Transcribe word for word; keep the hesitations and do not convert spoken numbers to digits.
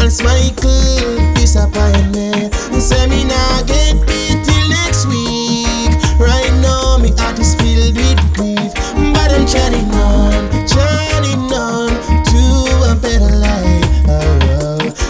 else Michael disappoint me. Say me nah get